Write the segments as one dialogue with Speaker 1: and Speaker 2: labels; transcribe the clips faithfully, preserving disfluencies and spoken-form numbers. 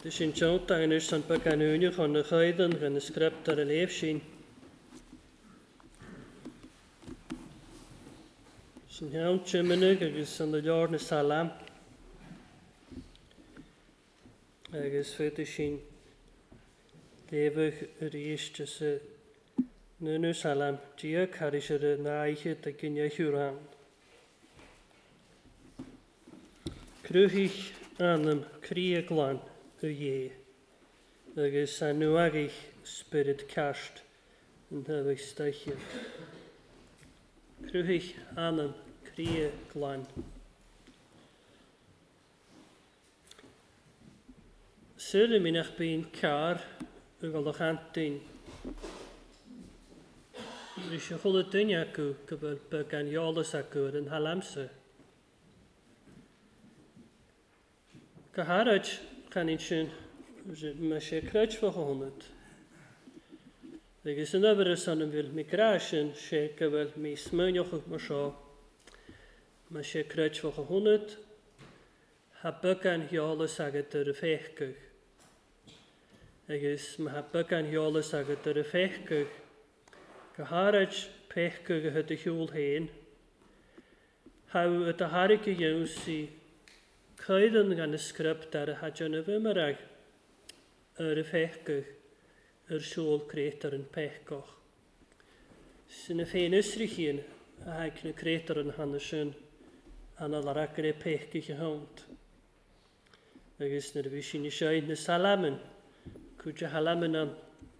Speaker 1: Dus in Tjontangers san Pacanunio van de Geiden en de script er leef zien. Zijn houtje menig, agus san de jaren salam. Agus fete zien. Levig riest se nunu salam. Dia karish er naiche te kinja huran. Kruhig aan hem krieglan. Je, agus a nuagich spirit cast yn hyfych steichio. Crwhich anam cria glan. Syr yn minach byn car y golwch antyn. Rys y chwlyd dyn acw gyfer bygan iolus acw yn halamsa. Gaharaj kan in sin me sé kruid voor gehonderd. Ik is een andere san wil migratie sé wel mi smeunjoch maar zo. Me sé kruid voor gehonderd. Ha bukan hiole saget de vechkug. Ik is me ha bukan hiole saget de vechkug. Geharaj pechkug het de hiel heen. Hou het de harike jonsie. Coeden gan y sgript ar y hadjon y fymarag ar y fechgych ar siôl creator yn pechgoch. Sy'n y ffein ysrych un a haig na creator yn hanesyn an al aracr e pechgych y hwnt. Agus na rydw sy'n eisiau na salamen cwyd y halamen an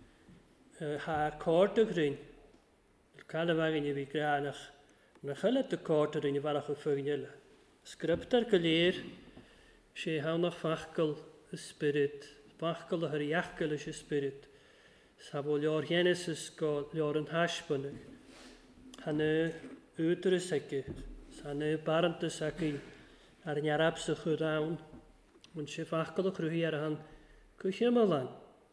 Speaker 1: ha cord y gryn. Cael y fagin i fi granach na chylad y cord yr un i farach o ffygnil. Sgript ar gylir sé hawnach fachgal y spirit, fachgal y hyriachgal y spirit. Sa fo lior Genesis go lior yn hasbynnig. Hanna ydr y segi, hanna barant y segi ar yn arab sy'ch o rawn. Mwyn sé fachgal y chrwhi ar han gwych ymalan.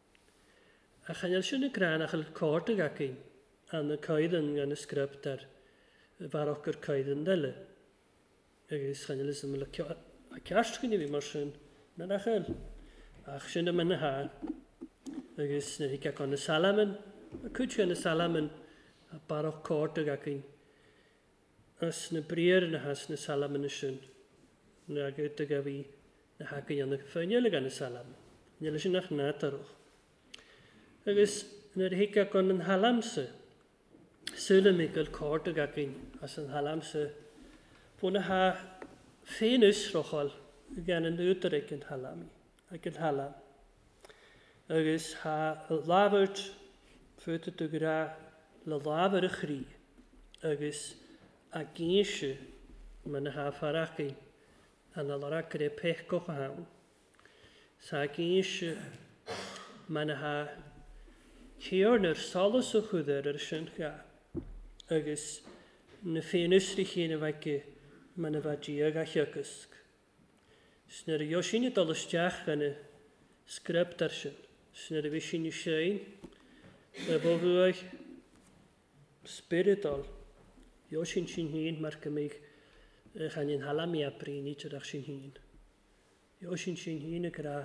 Speaker 1: A chanel sy'n y gran ach yl cord y gacin, an y coeden gan y sgript ar farach yr coeden dyle. Agus chanel is ymwyl a cast gyn i fi mor sy'n na'r achel. Ach sy'n ym yn y ha. Agus na hi gael gan y salamen. A cwyd gan y salamen a barach cort ag ac un. As na bryr na has na salamen y sy'n. Na gyd ag a fi na hag yn y ffyniol gan y salamen. Niel sy'n ach natarwch. Agus na hi gael gan yn halamse. Sylw mi gael cort ag ac un. As yn halamse. Fwna ha ffein ysrochol gan yn ydrych yn halami, ac yn halam. Agus ha lafert ffyrdd y gra la lafer y chri, agus a gynsio ma'n ha ffarach ein, an al aracr e pech goch a hawn. Sa gynsio ma'n ha ciorn yr solus o chwydder yr sy'n ga, agus na ffein ysrych un y fag ma'n y fadjiag a chygysg. Snyr y iosin i dolysdiach gan y sgript ar sy'n. Snyr y fysin i sy'n. Y bofwyd spiritol. Iosin sy'n hun mae'r gymig chan i'n halam i abrin i tydach sy'n hun. Iosin sy'n hun y gra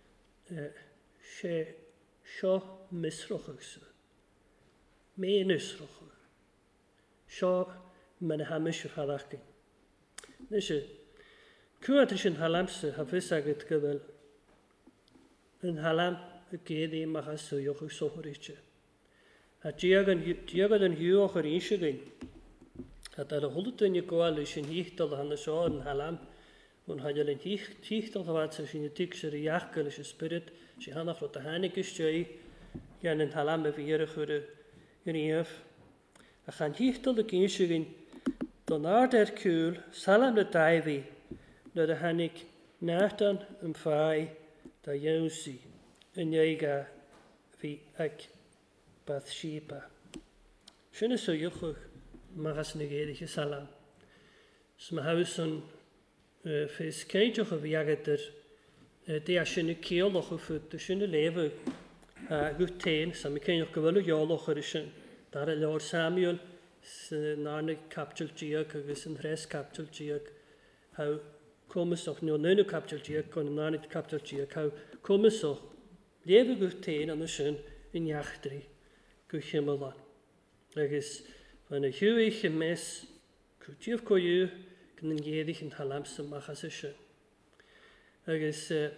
Speaker 1: se sio misroch ag sy'n. Me'n ysroch ag. Sio ma'n y hamish y fadach gyn. Nesje, cwad is yn halamse ha fys agad gyfel yn halam y gedd i mach a sywioch ag sochor eisiau. A diagad yn hiwch ar eisiau gyn. A dar y hwlyd yn y gwael is yn hichtol han y sio yn halam. Yn hajal yn hichtol hwad sy'n y dig sy'r iachgal is y spirit sy'n hanach rot a hanig ysdiau gan yn halam y fi'r chwyr yn iaf. A chan hichtol y gynsio gyn dan aard er kuul, salam de taivi, na de hanik naatan een faai, da jonsi, een jega, vi ek Bathsheba. Schöne so juchig, magas negedige salam. Sma huis een vis keitjoch of jageter, die a schöne keoloch of de schöne leven, goed teen, sam ik ken nog geweldig jalocher is, daar er Lord Samuel, Narnig captul giag agus yn hres captul giag how Commersoch no nunu capture con nanit capture how commersoch lewe go teen an sin in jachtri go himmelan. Agus van a huig gemes kutief ko you kan een jedig in halamse machas sin. Agus uh,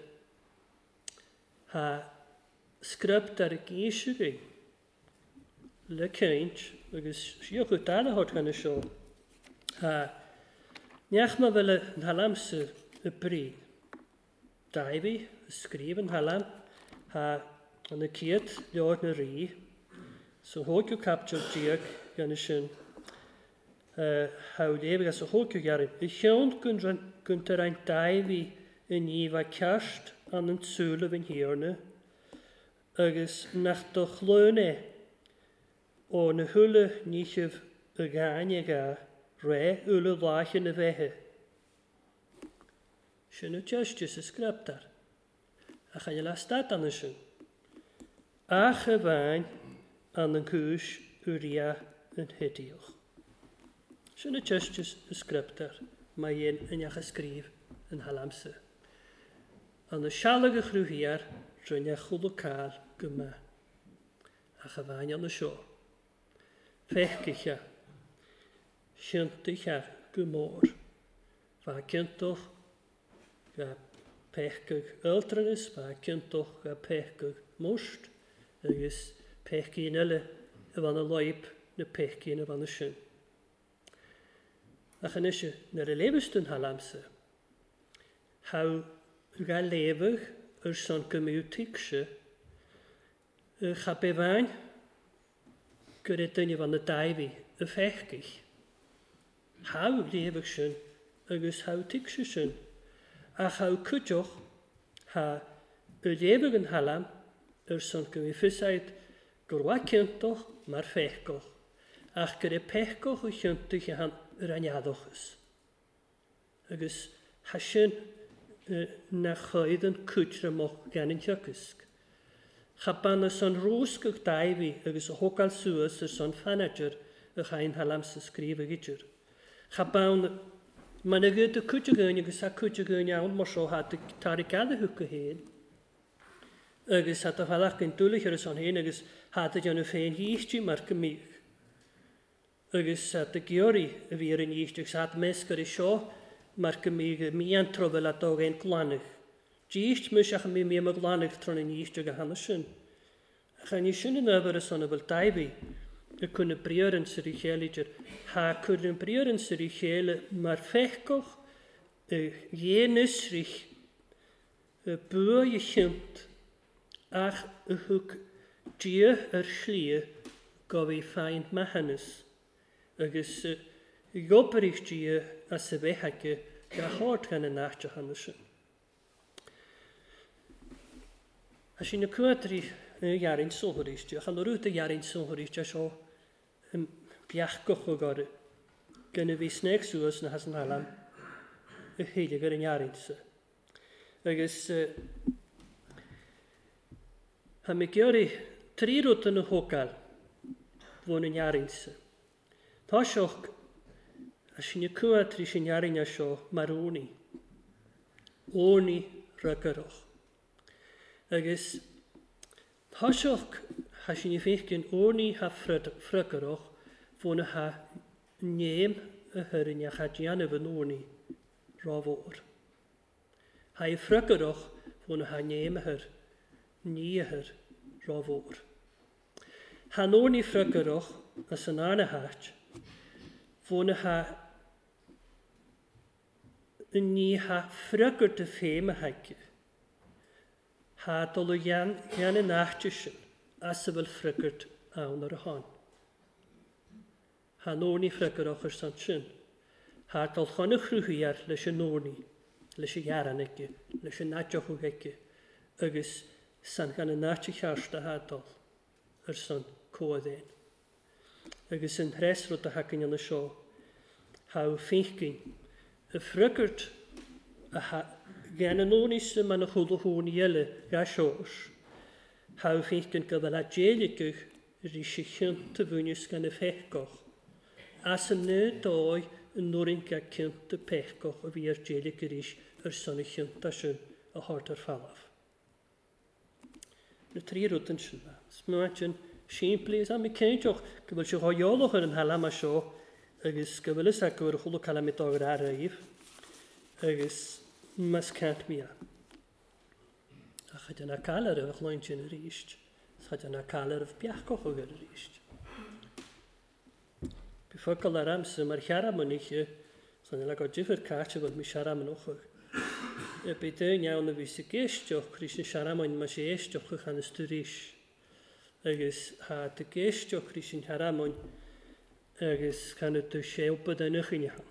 Speaker 1: ha script ar geisugui le kaint agus sio go dada hot gan sio. Ha Niach ma wel een halamse y bri. Daivi, skriven halam, ha an y ciad liod na ri. So hoog yw capture diag gan y sin. Haw lefig as o hoog yw garin. Y llawn gynt yr ein daivi yn i fa cast an yn sŵl yn hirne. Agus nach do chlöne o na hwle nichif y gain y ga. Re ule lach in de wehe. Schöne tjustjes is script daar. Ach je laat staat aan de schön. Ach wijn aan de koos uria en hitioch. Schöne tjustjes is script daar. Maar je en je geschreven in Halamse. Aan de schalige groevier zijn je goede kaal gema. Ach wijn aan de show. Vechkig ja. Shintig ar gymor. Va kintoch ga pechgug ultranis, va kintoch ga pechgug most, agus pechgin elle van a loip na pechgin van a shun. Ach an isje na de lebestun halamse. Hau ga levig er son gemutikse ga bewain gyda'n van de daivi y fechgig. How levig sin agus how tikse sin. Ach how kutjoch ha y levig yn halam er son gymi fysaid gyrwa cyntoch mar fechgoch. Ach gyda pechgoch o chyntoch i han yr aniadochus. Agus ha sin na choedd yn kutjra moch gan yn tiogysg. Cha ban y son rwsgwch daivi agus o hogal suas er son fanager y chain halam sy skrifa gydr. Chabawn, mae'n y gyd y cwtio gyn, agos a cwtio gyn iawn, mor so had y tarigad y hwc o hyn. Agos had y falach gyn dwlich ar y son hyn, agos had y jan y ffein hýsti mar gymig. Agos had y giori y fyr yn hýsti, agos had mesg ar y sio mar gymig y mi antrofel a dog ein glanach. Gýst mysach mi mi am y glanach tron yn hýsti ag a hanna sy'n. Ach an i sy'n yn yfyr y son y fel daifi. Y cwn y brior yn sy'n rhywbeth ha cwn y brior yn sy'n rhywbeth mae'r fechgoch y ienis rhywbeth y bwy y chynt ach y hwg dia yr chlia gof ei ffain mahanus agos y gober eich dia a sy fehage ga hort gan y nacht o hannes. A sy'n y cwadri jarin sohorist, ja, gaan er uit de jarin sohorist, ja, zo een bjachkoch gegore. Kunnen we sneks zoals na hasen halam, een heiliger in jarinse. Agus, ham ik jori drie routen een hokal, wonen jarinse. Thas ook, als je kuat tri sin jarin ja zo maroni, oni ruggeroch. Agus, Thasach ha sin fécin orní ha fryggeroch fóna ha neim a hyrin a chadian van orní rávór. Ha i fryggeroch fóna ha neim a hyr ní a hyr rávór. Ha orní fryggeroch as an anna hat fóna ha ní ha frygger de féim a haike. Ha dolo jan jan yn achtisyn as y fel ffrygert awn ar y hon. Ha norni ffrygert ochr sant sy'n. Ha dol chon y chrwhiar leis y norni, leis y jaran ege, leis y nadioch o ege, agos san gan y nadioch charsta ha dol, ar san coedd ein. Agos yn hresrod a hacyn yn y sio, ha w ffeinchgyn, y ffrygert a ha gan yn o'n isym yn y chwdw hwn i ele ga sios. Haw ffeich gan gyfel a djeligych rys i chynt y fwynys gan y ffechgoch. As y nid o'i yn norin ga cynt y pechgoch o fi ar jelig gyrich ar son y chynt a sy'n a hort ar falaf. Na tri rwyd yn sy'n ma. Smwant yn siempli is am i cyntioch gyfel sy'n hoiolwch ar yn halam a sio agos gyfel ys ac o'r chwlw calamit o'r ar aif agos mas cant mi a. A chyd yna cael ar efo chlaen sy'n yr eist. Chyd yna cael ar efo biachgoch o'r yr eist. Befogol ar amser mae'r chiaram yn eich so ni'n lag o gyfer cach fel mi siaram yn ochr. Y bydd yn iawn y fi sy'n geistioch Cris yn siaram o'n ma sy'n eistioch ych an ystyrys. Agos ha dy geistioch Cris yn siaram o'n agos can y dy siew bydd yn eich yn iawn.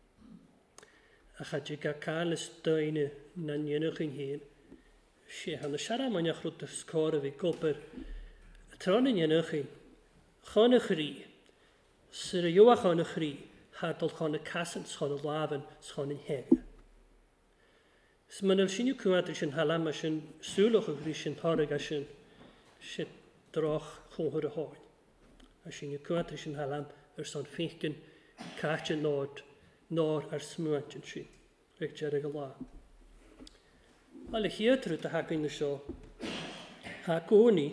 Speaker 1: A chad i gael cael ystyn na ni'n eich yn hyn. Sie han y siaram o'n eich rwyd y sgor y fi gober. Tron yn ni'n eich yn. Chon eich ri. Sy'r ywach o'n eich ri. Hadol chon y casant, chon y lafen, chon yn heg. Smynel sy'n yw cwad sy'n halam a sy'n sŵlwch o gri sy'n horig a sy'n sy'n droch chwnghyr y hoen. A sy'n yw cwad sy'n halam ar son ffeicyn cach yn nod, nor ar smwant yn sy'n. Rhaid jarig y la. Al y hiadrwyd a hagyn y sio. Hag o'n i.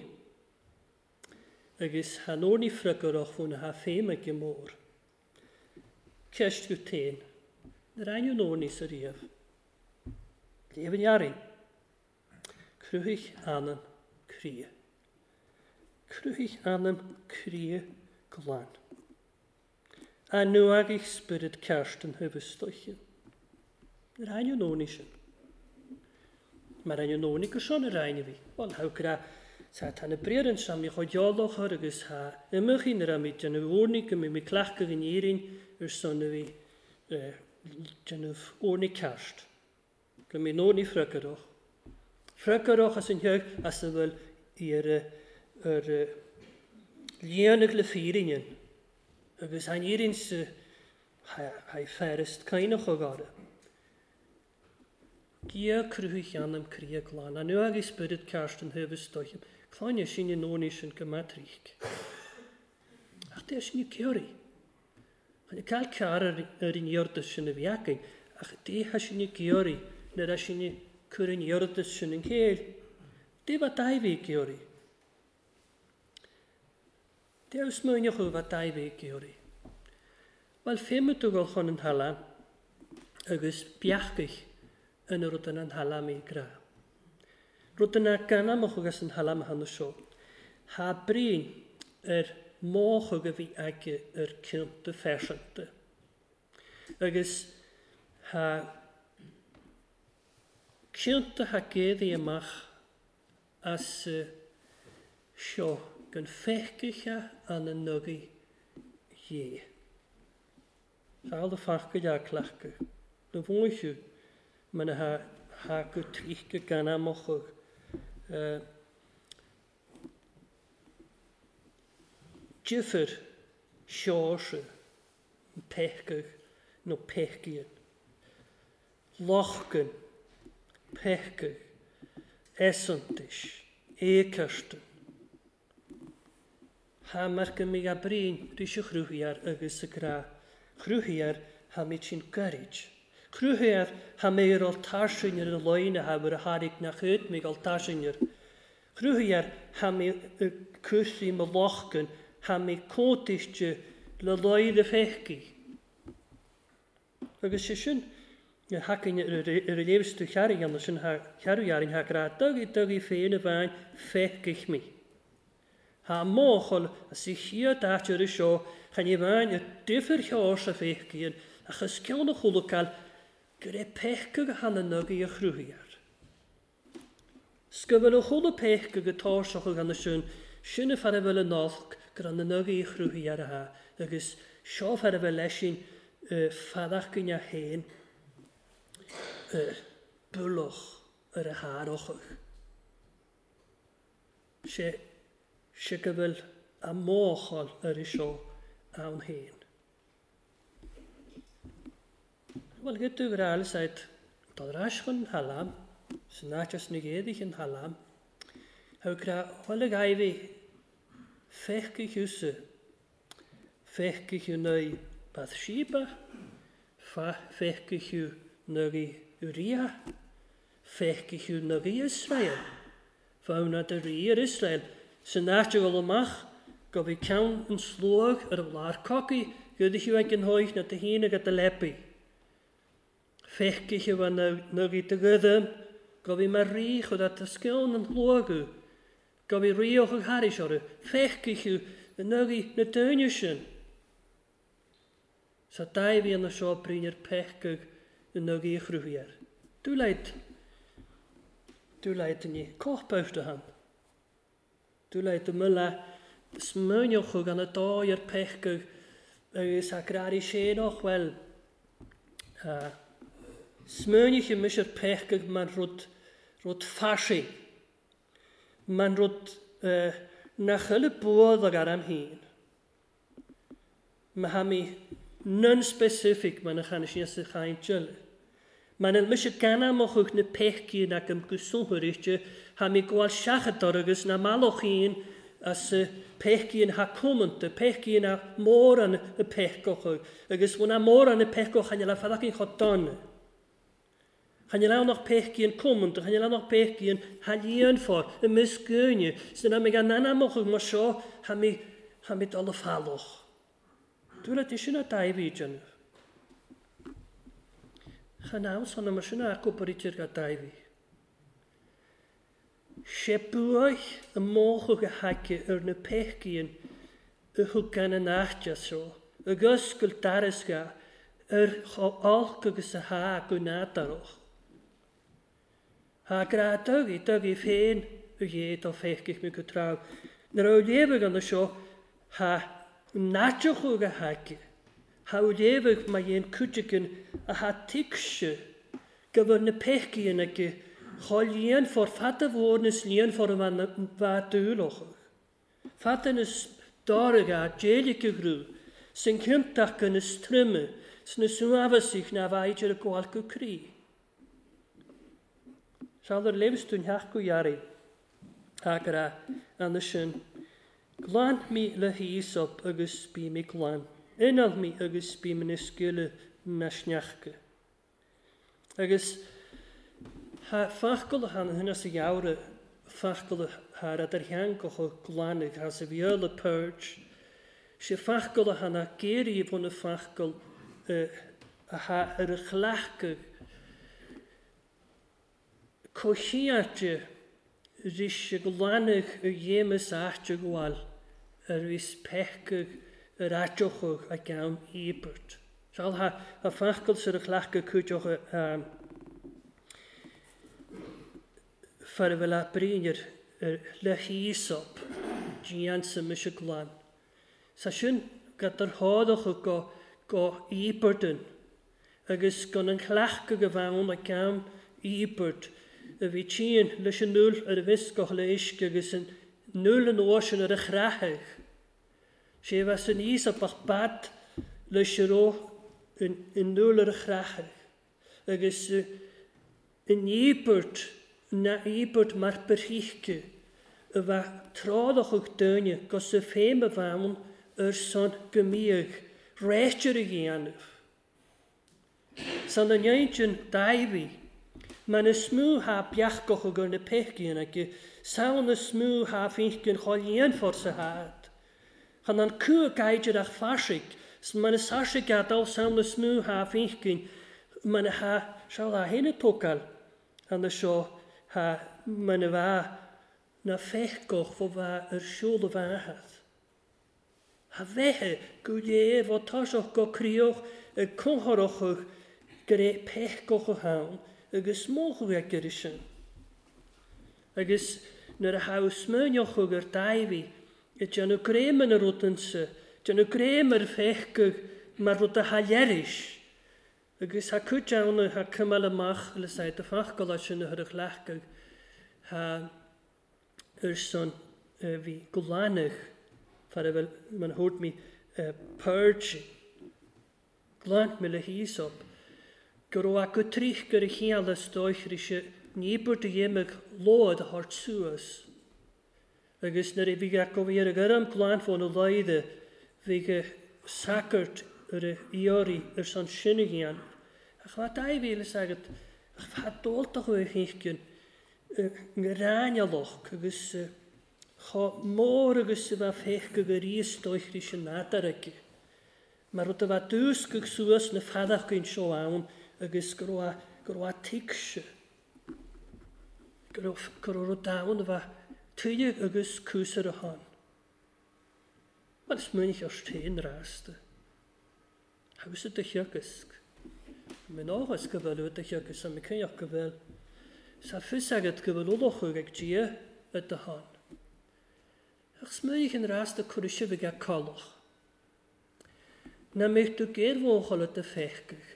Speaker 1: Agos han o'n i ffrygor o'ch fwn a ha ffeim ag i môr. Cest yw ten. Yr ein yw'n o'n i sy'r iaf. Lefyn iari. Crwych anam crie. Crwych anam crie glan. A nhw ag eich spyryd carst yn hyfystoichyn. Yr ein yw'n o'n i sy'n. Mae'r ein yw'n o'n i gyson yr ein i fi. Wel, haw gra sa tan y bryr yn sam i chodioloch ar agos ha ymych i'n yr amid jan y o'n i gymryd mi clach gyg yn irin yr son y fi jan y o'n i carst. Gymryd o'n i ffrygoroch. Ffrygoroch as yn hyg as y fel i'r lian y glyffyrin yn. Agos ha'n irin sy'n ha'i fferist cainoch o gara. Gia crwych anam cria glan, a nu ag i spyryd carst yn hyfys doichem. Clan sy'n yn o'n i sy'n gymatrich. Ach di sy'n yw ciori. Yn y cael car ar un iordys sy'n y fiagyn, ach di sy'n yw ciori, nyr a sy'n yw cwr yn iordys sy'n yn cael. Di fa dau fi ciori. Di aws mwynioch o fa dau fi ciori. Wel, ffem y dwgol chon yn hala, agos biachgych yn yr rwyd yn halam i gra. Rwyd yna ganam o'ch agos yn halam han o sio. Ha brin yr moch o gyfi ag yr cynt y ffesiant. Agos ha cynt y ha geddi ymach as sio gan fechgych an y nygu ie. Chael y ffachgyd a clachgych. Na fwys yw. Mae'n ha ha gwtrych gy ganam o'ch Uh, Jyffer siorse pechgych no pechgien. Lochgen pechgych essantisch ekersten. Ha merken mig a brin rysio chrwhiar agos y gra. Chrwhiar ha mit sy'n garage. Chrwhiar ha meir ol tarsinir yn loin a ha wyr a harig na chyd mig ol tarsinir. Chrwhiar ha mi cwrsi my lochgen ha mi cotisje le loid y fechgi. Agus sy'n hacyn yr lefystu chari gan sy'n chari arin ha gra dyg i dyg i ffein y fain fechgich mi. Ha mochol a si chia dat yr isio chan i fain y differ chios a fechgi a chysgion o chwlwcal gyda pechgig a hannog i a chrwhiar. Sgyfel o chwlw pechgig a torsoch o gan y sy'n sy'n y ffardd fel y nolch gyda hannog i a chrwhiar a ha agos sio ffardd fel esyn ffadach gyn a hen bwloch ar y har ochach. Se se gyfel a mochol ar y sio awn hen. Wel, gyda grael said, dod raschon halam, sy'n nachas negedig yn halam, hau gra, wel y gai fi, fechgich yse, fechgich yn ei Bathsheba, fa fechciú nagi Uria, fechciú nagi Israel. Fauna de Rier Israel, sy'n natio gol amach, go fi cawn yn slwag ar y wlar cogi, gyda chi ag yn hoich na dy hun ag at y lepi. Fechciú yw an nagi dy gyddym, go fi ma rich o dat y sgiln yn hlwagw, go fi rioch ag haris o'r fechciú y nagi na dynysyn. Sa dau fi yn y sio brin i'r pechgag y nagi i'ch rwy'r. Dw leid, dw leid yn i coch bawst o han. Dw leid y myla smynioch o gan y do i'r pechgag agos a grari sien o'ch wel. Uh, smynioch i mis i'r pechgag ma'n rwyd, rwyd ffasi. Ma'n rwyd uh, nachyl y bwyd ag ar am hun. Mae ham i non-specific ma'n ych anes nes ych ain jyl. Ma'n el mis y gana moch o'ch na pechgi ac am gwswhwyr eich ham i gwal siachador agos na maloch un as y pechgi yn ha cwmynt, y pechgi yn ha môr an y pechgoch o'ch. Agos wna môr an y pechgoch han i la ffadach yn chodon. Han i la noch pechgi yn cwmynt, han i la noch pechgi yn halion ffor, y misgynnu. Sy'n am i gan nana moch o'ch mo sio ham i, ham i dol y ffaloch. Dwi'n rhaid eisiau na dau fi dyn. Chanaw son am eisiau na acwbr i ti'r ga dau fi. Siebwch y moch o'ch a hagi ar na pechgi yn y hwgan yn achtia so. Y gysgol daris ga yr olch agos y ha gwnadarwch. Ha gradag i dag i ffein y ied o fechgich mi gytraw. Nyr o lefyg an y sio ha natioch o'ch a hagi. Ha o lefyg mae ein cwtigyn a ha tigsio gyfer na pechgi yn ag cholien for fat y fod nes lien for yma fa dŵloch. Fat yn ys dorig a jelig y grw sy'n cyntach yn ys trymu sy'n yswafasich na faid yr gwalc o cri. Sawl yr lefstwn hach gwyari ag ara an ysyn glan mi le hisop agos bi mi glan. Enal mi agos bi mi nesgyle na sniachge. Agos ha fachgol han hynna sy jawre fachgol har ad ar hiangoch o glanig ha sy fiol y purge. Se fachgol han a geri von y fachgol a ha ar y chlachgeg. Cochiatje rys y glanig y jemes achtje gwal ar rys pechgeg yr adjochog a gawn ibert. Sal ha a fachgol sy'r y chlachgeg cwtioch um, Far fel a brinir le hisop, gian sy'n mysio glan. Sa sy'n gadar hodoch o go, go iberdyn, agos gon yn chlach o gyfawn a gam iberd, y fi tîn leis yn nŵl ar y fisgoch le isg agos yn nŵl yn oes yn yr echrachig. Se fas yn isop ach bad leis yr o yn nŵl ar echrachig. Agos yn iberd, na ibert mar berichtje, y fa trodoch o'ch dynnu, gos y ffeim y fawn yr son gymig, rechtio'r y gianaf. San yn ynjyn daifi, ma'n y smw ha biachgoch o gyrn y pechgyn ac sawn y smw ha finchgyn cholien ffors y had. Chan an cw gaidr ach fasig, ma'n y sasig adaw sawn y smw ha finchgyn, ma'n y ha, siawl a hyn y tokal, an y sio, ha ma'n y fa na fechgoch fo fa yr siwl o fahad. Ha fehe gwylef o tosoch go crioch y cwnghoroch o'ch gre pechgoch o hawn agos moch o'ch ag gyrisyn. Agos nyr y haws mynioch o'ch yr daifi y dyn nhw grem yn y rwdynsa, dyn nhw grem yr fechgog mae'r rwd y halerish. Agus ha cwtjawn ha cymal y mach le said y ffachgol as yn y hyrach lachgag ha yrson fi gwlanych far efel ma'n hwrt mi purge glant me le hisop gyro ac o trich gyr i chial ysdoich rysio nibwrt y ymig load a hort suas agus nyr i fi gaco fi ar y gyram glant fo'n o ddoedde fi sacart ar y iori ar son sinne gian. Ach wat ai wil saget, ach wat doltach we hinkyn, ngeranialoch, agus cha mór agus va fech gegeries doichris yn nadareke. Maar wat wat dus gugsuas na fadach gyn sio awn, agus groa groa tiksje. Groa dawn va tuig agus kusar a han. Maar smynich ar stein raste. Haus het de hjökusk. Men ágas gyfel ywyd y hjökus am y cynioch gyfel. Sa fysagad gyfel olochwg ag gia yd y han. Ach smynich yn raste cwrysio fyg ag coloch. Na mich du geir wochol at de fechgig.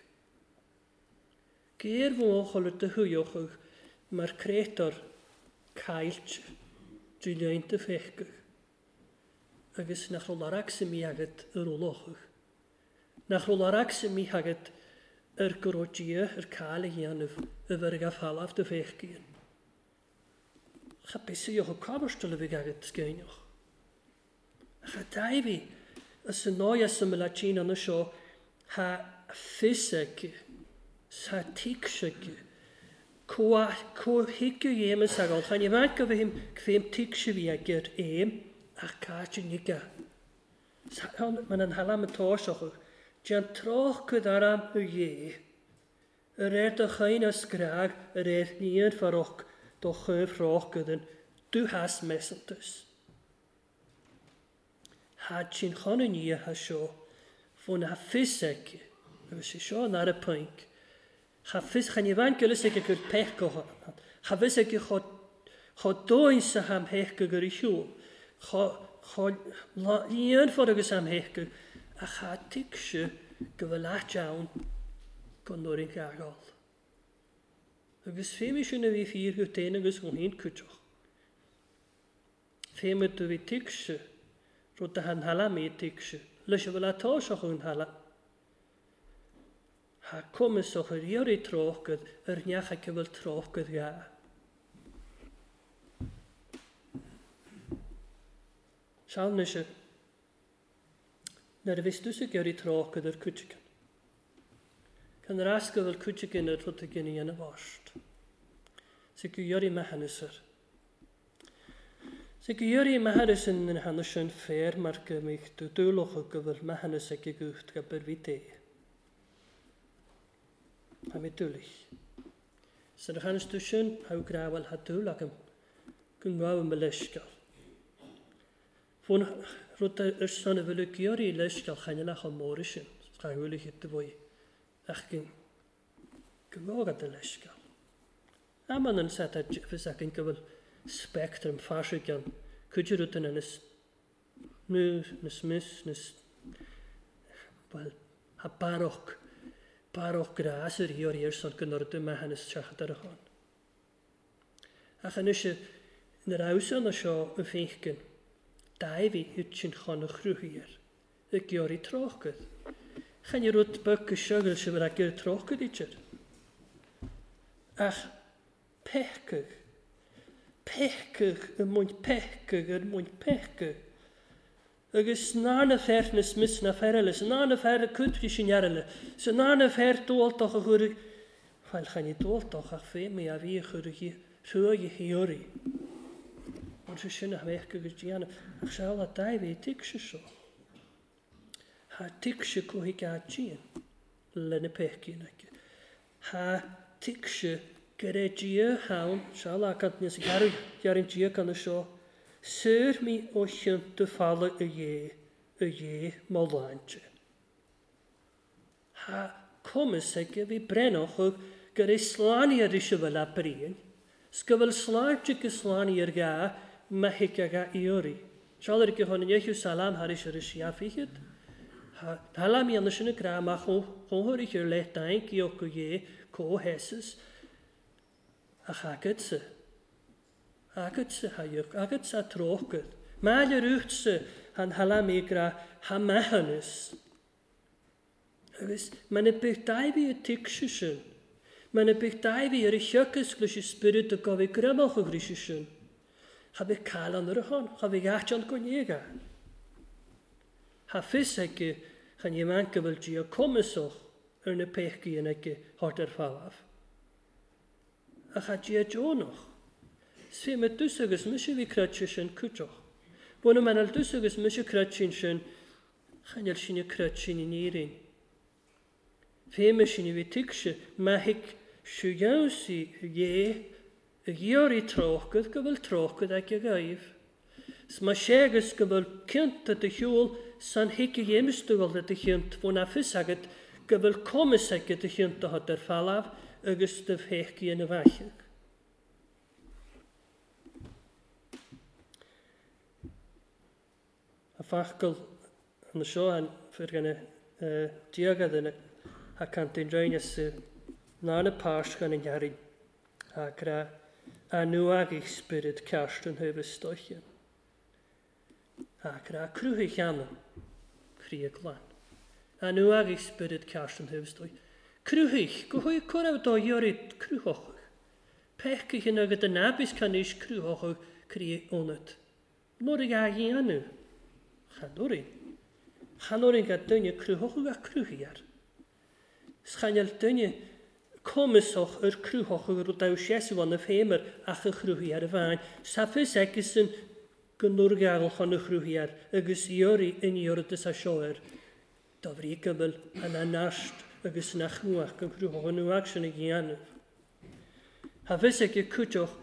Speaker 1: Geir wochol at de huiochig, maar kreetor kailtje, Julian de fechgig. Agus nach rolarag sy mi agad yr olochig. Nach rolarag sy mi agad yr gyrogia, yr cael ei hian y fyrg a falaf de fechgig. Cha besi o'ch o caberstel y fig agad sgeinioch. Cha daifi, as y noi as y mylachin yn y sio, ha ffyseg, sa tigseg, Coa co higge jem sagol, han je vaak over hem kwem tiksje wie ger eem, ach kaartje niga. Sagan man een halam toorsocher, jan troch kudaram u je. Er er de geen as graag, er er niet verroch, doch ge vroeg kuden, du has messeltus. Had chin chonne nie ha sjo, von ha fissek, er is sjo naar de pink. Cha fys chan i fan gylus ag ag pech go hon. Cha fys ag chod chod doin sa ham hech go gyr i hiw. Chod lian ffordd agos am hech go. A cha tigsio gyfel at iawn gondor i'n gagol. Agos fem i sy'n fi ffyr gwtein agos gwn hi'n cwtioch. Fem ydw fi tigsio. Rwyd da han hala mi tigsio. Lysio fel a tosioch yn hala. Ha comys o'ch yr iori trochgyd, yr niach ac yfel trochgyd ga. Siawn nysio, na'r fystws y iori trochgyd yr cwtsigyn. Can yr asgyf yr cwtsigyn yr rwyd y gynnu yn y fost. Sy'n iori mahanysar. Sy'n iori mahanysar yn hannes yn ffer mar gymig dwylwch o gyfer mahanysar ag i gwft gaber fi de. Ha mi dwlich. Sy'n rhan ystwysyn, haw grawel ha dwl ac yn gyngwaw yn myleisgal. Fwn rwyd yr son y fylu gyr i leisgal chanelach o morisyn, cha hwylich ydw fwy, ach gyn gyngwaw gad y leisgal. A man yn set a jeffys ac yn gyfel spectrum ffasig gan, cwyd rwyd yn ynys nw, nys mis, nys, wel, ha baroch, Baroch gras yr hi o'r i'r son gynnord yma hanes siachad ar y hon. Ach yn ysio, yn yr awson o sio y feichgyn, dau fi hyd sy'n chon y chrwhyr, y gior i trochgydd. Chan i rwyd byg y siogl sy'n fyr ag i'r trochgydd i tyr. Ach, pechgyg, pechgyg, y mwyn pechgyg, y mwyn pechgyg. Agus nána fer nes mis na ferle, so nána fer kutri sin jarle. So nána fer doltoch a churig. Weil chan i doltoch ach fe me a vi churig rhuig hiori. Und so sin ach mech gygur diana. Ach siawl a dai fi tigsio so. Ha tigsio ko hi ga gian. Lene pechgin ag. Ha tigsio gere gia hawn. Siawl a gad nes garu jarin gia gan y sio. Syr mi o chynt y ffala y ie, y ie molantje. Ha comys ag fi brenoch o gyda slani ar eisiau fel a bryn, sgyfel slantje gyslani ar ga, ma hic ag a iori. Sial ar ych hwn yn eichw salam har eisiau rysio a ffychyd. Ha halam i anna sy'n y gra ma chonhor eich yr let dain gi o'ch o ie, co hesys, a chagad sy. Agad sy haywch, agad sa trochgyd. Mael yr ucht sy han halam i gra ha mahanys. Agus, ma'n y bych dau fi y tigsio sy'n. Ma'n y bych dau fi yr eich glwys y spirit o gofi grymoch o grisio sy'n. Ha bych cael an yr hon, ha bych ach an gwniega. Ha ffys ag Chan je man gyfel di o comisoch ar na pechgi yn ag hort ar falaf. A cha di a jonoch. Sfi me dusagus mysio fi cratsis yn cwtoch. Bona man al dusagus mysio cratsin sy'n chan yl sy'n y cratsin yn eirin. Fe me sy'n i fi tigsio ma hic siwgawsi ie y gior i trochgydd gyfel trochgydd ag y gaif. Sma siegus gyfel cynt at y hiwl san hic y ymystugol at y chynt fwn a ffys agad gyfel comis agad y chynt o hod ar falaf agos dy fechgi yn y fachig. A fachgol yn y sio an ffyr gan y diogad yn y a cantyn draen ys na'n y pas gan y nharin a gra a nwag i'ch spirit carstyn hyfys stochian. A gra crwhi chanam cri y glan. A nwag i'ch spirit carstyn hyfys stochian. Crwhich, gwyhwy cwraf do iorid crwhochwch. Pech gych yn agad y nabys can eich crwhochwch cri onat. Nor i gag i anu. Chanorin. Chanorin gad dynia crwhochwch a crwhiar. Schanial dynia komisoch yr crwhochwch yr daw siesi fan y ffemer ach y crwhiar y fain. Safys egys yn gynwr gael chan y crwhiar agos iori yn iordys a sioer. Dofri gyfel yn anast agos nach nwach gan crwhoch yn nwach sy'n ei gianaf. Ha fys ag y cwtoch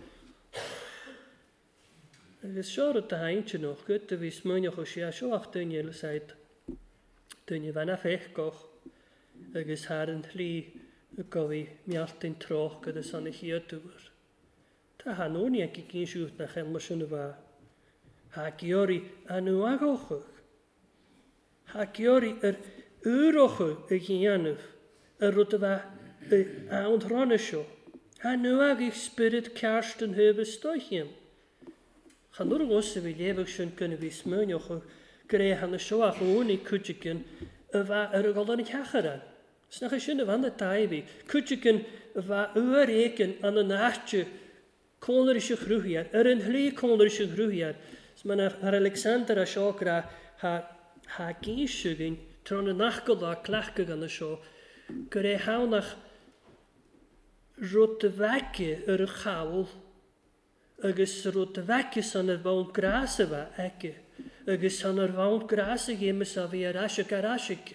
Speaker 1: agos sior o da haintio noch gyda fi smynioch o sia sio ach dynia lysaid dynia fan a fechgoch agos har yn hli y gofi mialtyn troch gyda son y hiadwr. Ta hanoni ag i gyn siwt na chelma sy'n y fa. Ha giori a nwag ochwch. Ha giori yr Urochu y gianaf, yr rwyd y fa y awnd ron ysio. A nwag i'ch spirit carstyn hyfys stochiam. Chan o'r gos y fi lefych sy'n gynnu fi smynioch o greu han y sio ach o'n i cwtsigyn y fa yr y goldan i chacharan. Snach y sy'n y fan y dau fi. Cwtsigyn y fa ywyr egin an y nachtio conor eisiau chrwhiar, yr yn hli conor eisiau chrwhiar. Sman ar Alexander a sio gra ha, ha gysio tron y nachgol a clachga gan y sio, gyda hawnach rwyd y fagi yr y chawl, agos rwyd y fagi san yr fawn gras y fa egi, agos san yr fawn gras y gymys a fi ar asig ar asig.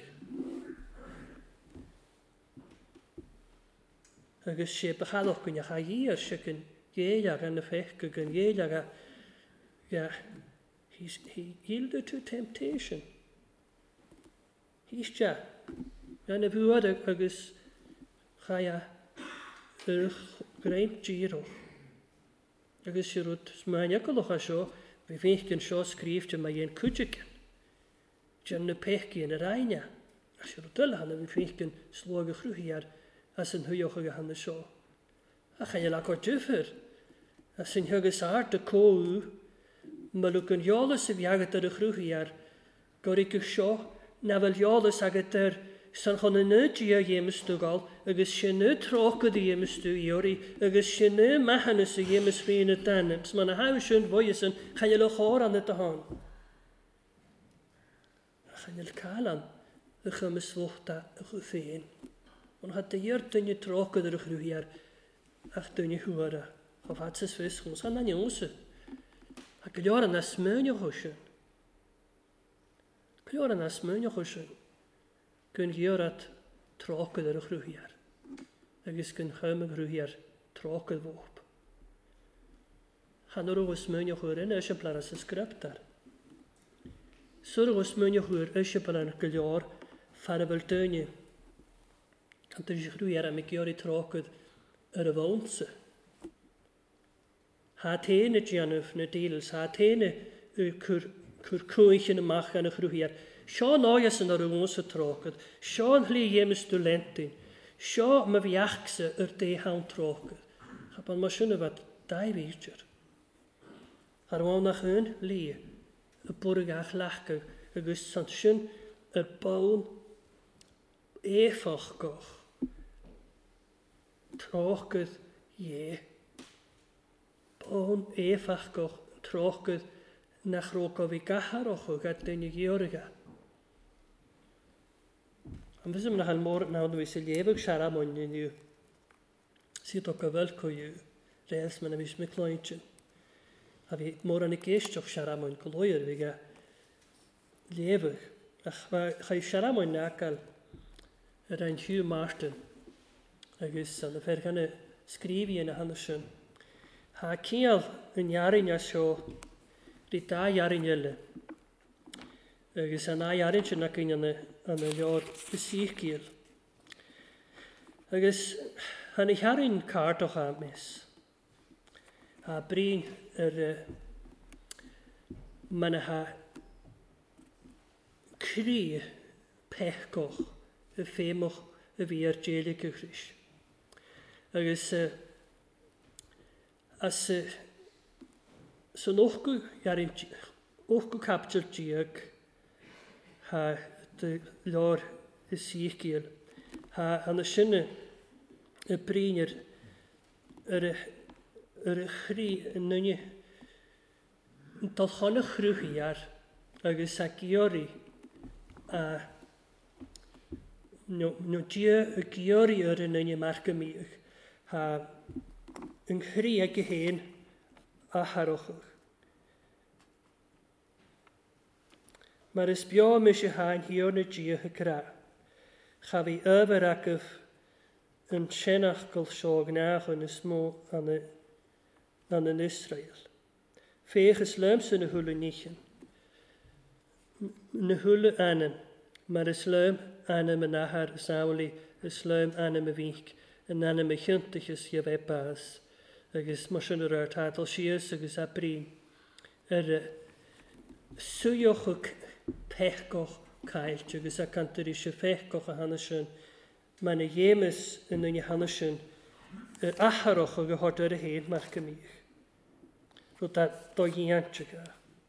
Speaker 1: Agos se bachaloch gyn ach a i'r sy'n gyn ielag an y fechga gyn ielag a, yeah, he yielded to temptation. Hystia, gan y fwad agos chaya yr greint giro. Agos sy'n rwyd smaniacoloch a sio, fe feinch gyn sio sgrif dy mae ein cwtsigyn. Dian y pechgi yn yr aina. A sy'n rwyd yla hana fe feinch gyn slog y chrwhiar a sy'n hwyoch ag hana sio. A chan yla go dyfyr. A sy'n hygys art y cow, malwg yn iolas y fiagat ar y chrwhiar, gorig ych sio, na fel iolas agad yr san chon yn y dia ymystugol, agos sy'n y trochgyd i ymystug iori, agos sy'n y mahanus i ymysgu yn y danym. Sman a haw sy'n fwyas yn chanel o chor an y dahon. A chanel calan y chymys fwchta y chwffein. Ond had y i'r dyn i trochgyd ar y chrwhiar ach dyn i hwara. Chof had sys fys chwns an aniwsy. A gylior an asmyn o chwysyn. Gylior an asmyn o chwysyn. Gyn gyr at trochgyd ar y chrwhiar. Agos gyn chym y chrwhiar trochgyd fwp. Han o'r ysmyn o chwyr yn eisiau blar as ysgriptar. Sy'r ysmyn o chwyr eisiau blar yn gylior far y fel dyni. Cant yr chrwhiar am y gyr i trochgyd ar y fawnsa. Ha tein y gianwf na deals, ha tein y cwr cwych yn y mach gan y chrwhiar. Sio noes yn ar y wns y trochgyd, sio yn hli iemis dwlentyn, sio ma fi achsa yr de hawn trochgyd. Chapan ma sy'n y fad dau feisir. Ar wawnach yn li, y bwrg ach lachgag, agos sant sy'n y bawn efach goch. Trochgyd ie. Bawn efach goch, trochgyd nach rog o fi gahar och o gad dyn i giorga. An bhysym na hal mór na hwn wys y liebig siarad mwyn yn yw. Sydd o gyfel cwy yw. Reels ma'n ymwys me cloentyn. A fi mór an y geistioch siarad mwyn glwyr fi ga liebig. Ach chai siarad mwyn na gael yr ein Hugh Martin. Agus an y fer gan y sgrifi yn y hannes yn. Ha cial yn iarin a sio ri da iarin yle. Agus an a iarin sy'n ac yn y lior y sych gil. Agus han i iarin cart o'ch am mes. Ha brin yr man ha cri pechgoch y ffemoch y fi ar jelig y chrys. Agus as sy'n ochgw iarin ochgw captur diag ha dy lor y sych gil. Ha han y sy'n y brin yr yr yr chri yn nynnu yn dalchon y chrwch iar agus a giori a no dia y giori yr yn nynnu marg ymych ha yn chri ag y hen a harochwch. Mae'r ysbio am eisiau hain hi o'n y dia y gra. Cha fi yfyr agaf yn sienach gol sio gnach yn ysmo an y an yn Israel. Fech is leums yn y hwle nichen. Yn y hwle anem. Mae'r isleum anem yn ahar ysawli, isleum anem y fych, yn anem y chyntig ys yw e bas. Agus mosyn yr ar tadl sias agus a brin. Yr swyioch o pechgoch cailt, agus a cantor eisiau pechgoch a hanesyn. Mae'n y iemes yn yn y hanesyn. Yr acharoch o gyhord ar y hen marc ymych. Rwy'n da do iantio ga.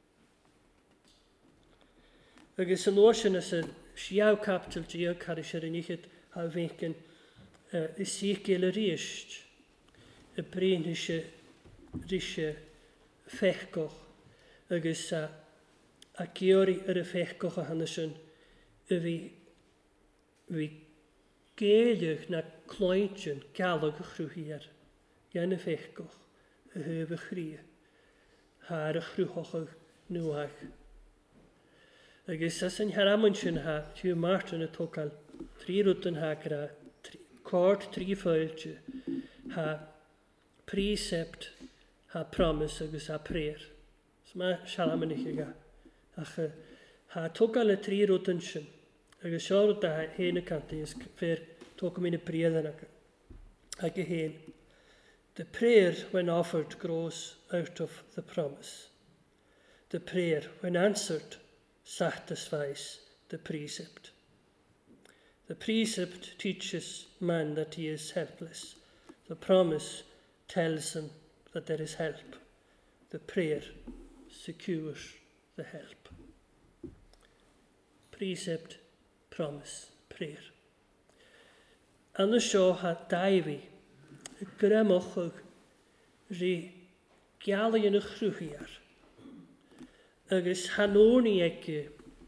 Speaker 1: Agus yn oesyn ys y siaw captil diog har eisiau yn eich ha feincyn y sych gael yr eist. Y brin eisiau eisiau ffechgoch. Agus a a giori yr y ffechgoch a hanesyn y fi fi geilwch na cloentyn galwg y chrwhiar. Gan y ffechgoch y hyf y chri. Haar y chrwchoch nŵag. Agus as yn haramon sy'n ha, Hugh Martin y tokal, tri rwtyn ha gra, cort tri ffeiltio, ha precept, ha promise agus ha prayer. So ma siaramon i'ch ga. Ach ha tokal y tri rwtyn sy'n, agus siarad da hen y canti, ys fer tokam yn y bread ag ag y hen. The prayer, when offered, grows out of the promise. The prayer, when answered, satisfies the precept. The precept teaches man that he is helpless. The promise tells him that there is help. The prayer secures the help. Precept, promise, prayer. An y sio ha daifi, y gramochog ri gialu yn y chrwchiar. Agus hanoni ege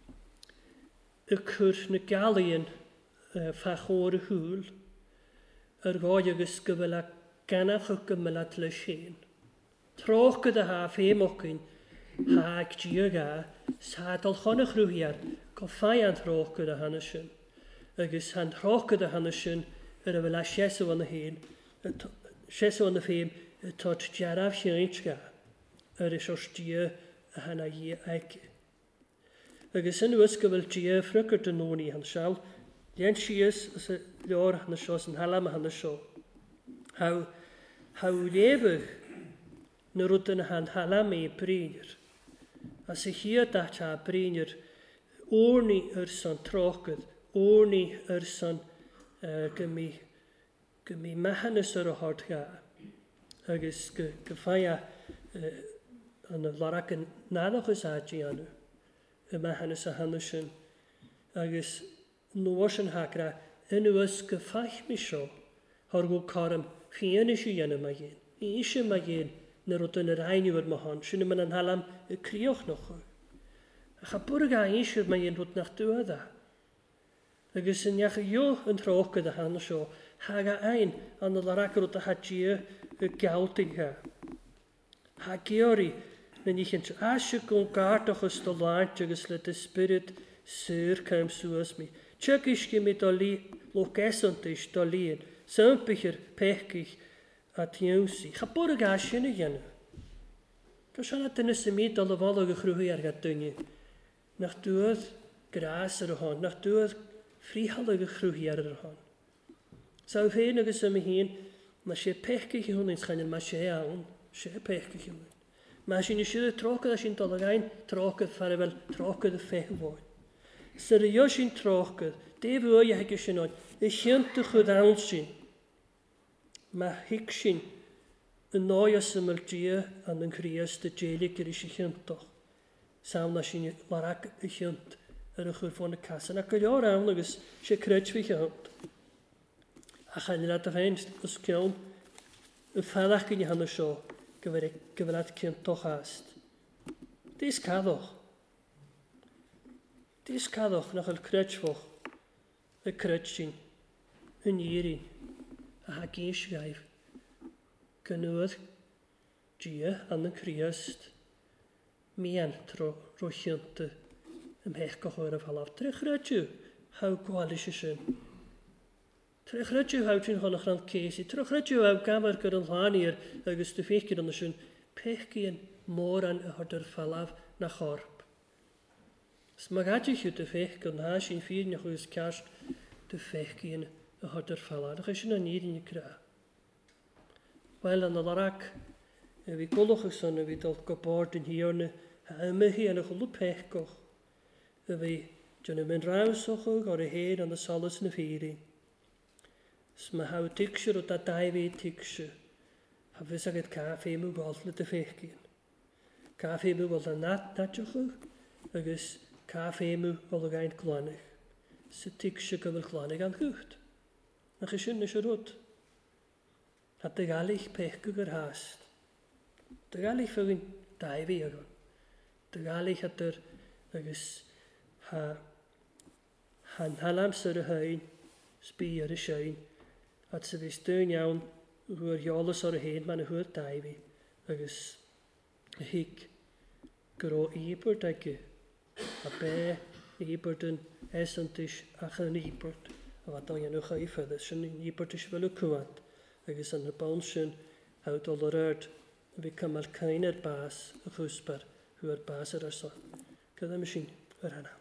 Speaker 1: y cwr na galu yn ffachor y hwyl yr goi agus gyfel a ganach o gymel at le sien. Troch gyda ha ffemochyn ha ag diog a sadol chon y chrwchiar goffai an troch gyda hanesyn. Agus han troch gyda hanesyn yr y fel a sieso an y hen Sieso yn y ffeim y tot jaraf siaint ga yr is os dia a hana i ag. Agus yn ysgyfel dia ffrygwyd yn nôni han sial, lian sias ys y lior han y sios yn halam han y sio. Haw, haw lefyg na rwydyn han halam ei brinir. As y hir dat a brinir orni yr son trochgydd, orni yr son uh, gymi Gymí mehanus ar y hord ga. Agus gyffaya yn y lorach yn naddoch ys agi anu. Y mehanus a hanusyn. Agus nôs yn hagra yn ys gyffach mi sio. Horgw corym fian eisiau yn yma gyn. I eisiau yma gyn na rwyd yn yr ein yw'r mohon. Sy'n yma'n anhalam y crioch noch. A cha bwrg a eisiau yma gyn rwyd nach dwydda. agus yn iach yw yn troch gyda han o sio, haga ein an y larak rwt a hadjia y gawtig ha. Ha geori, na ni chynt asio gwn gartoch ys do laint agus le dy spirit syr caim suas mi. Tjag isgi mi do li, lo gesantish do liin, sampicher pechkich a tiwnsi. Cha bwrg asio ni gynnu. Gos anna dyna sy'n mi do lefolo gychrwhi ar gadynnu. Nach dŵad gras ar y hon, nach dŵad frihalig gychrwhi ar y hon. Sa'n fein agos am hyn, mae se pechkich i hwn yn schain mae se awn, se pechkich i hwn. Mae sy'n eisiau trocad a sy'n dolyg ein trocad ffarau fel trocad y fech fwy. Sy'n rhywio sy'n trocad, de fwy a heg sy'n oed, y chynt y chwyd awn sy'n. Mae hig sy'n yn noi a syml dia an yn crias dy jelig gyda sy'n chyntoch. Sa'n na sy'n larak y chynt ar y chwrfon y casan ac ylior awn agos sy'n cryd fi chynt. A chan yn ad y fein ys cion y ffadach gyn i han o sio gyfyrad cyntoch ast. Dys caddoch. Dys caddoch nach yl crydfoch y cryd sy'n yn irin a ha gys gaif gynwyd gia an y criast mian tro rochiant ymhech gochwyr y falaf. Trech rydw haw gwalis y sy'n. Trech rydw haw ti'n honnach rhan cesi. Trech rydw haw gamar gyda'n llanir agos dy ffeich gyda'n sy'n pech gyn môr an y hodr falaf na chorp. Smagadich yw dy ffeich gyda'n ha sy'n ffyr nach ywys cast dy ffeich gyn y hodr falaf. Nach ysyn an irin y gra. Wel an y larak, fi gwlwch ys an y fi dal gobord yn hiorna a ymyhi an y chwlw pech goch. Y fi dyn yn mynd raws ochog o'r hen an y solis yn y ffiri. Sma haw tigsir o da dau fi tigsir. Ha fys agad caffe mw goll le dy ffeich gyn. Caffe mw goll a nat nat ochog, agos caffe mw goll o gaint glanig. Sy tigsir gyfer glanig an chwcht. Nach ysyn nes y rwyd. A dy galich pech gyfer hast. Dy galich ffygyn dau fi agon. Dy galich at yr agos ha han halam syr y hain sbi ar y siein at sydd fys dyn iawn hwyr iolus o'r hen man y hwyr dau fi agos y hig gyro ibord ag a be ibord yn esantish ach yn ibord a fad o'n yw'ch a i ffyddus sy'n ibord is fel y cwant agos yn y bon sy'n hawd ol yr erd fi cymal cain ar bas y chwsbar hwyr bas ar y son. Gyda mi sy'n yr hana.